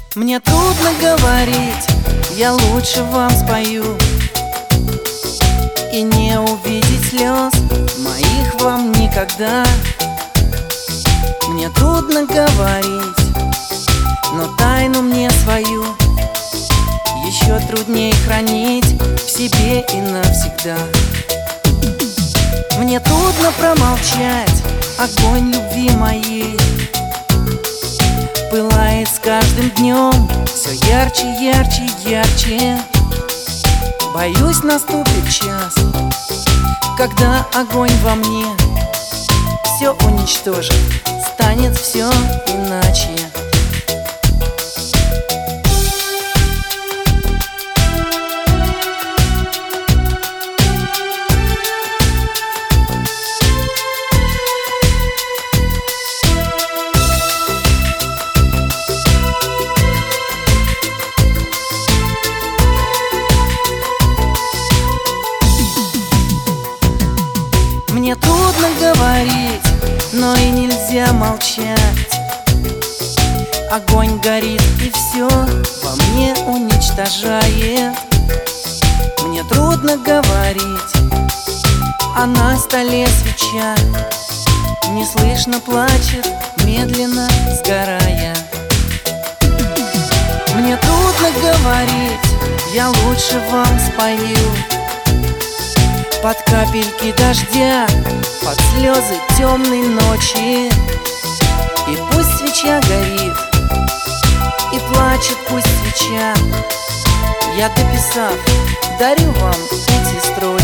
Мне трудно говорить, я лучше вам спою. И не увидеть слез моих вам никогда. Мне трудно говорить, но тайну мне свою еще труднее хранить в себе и навсегда. Мне трудно промолчать, огонь любви моей пылает с каждым днем все ярче, ярче, ярче. Боюсь, наступит час, когда огонь во мне все уничтожит, станет все иначе. Мне трудно говорить, но и нельзя молчать. Огонь горит и все во мне уничтожает. Мне трудно говорить, а на столе свеча неслышно плачет, медленно сгорая. Мне трудно говорить, я лучше вам спою. Под капельки дождя, под слезы темной ночи. И пусть свеча горит, и плачет пусть свеча. Я, дописав, дарю вам эти строки.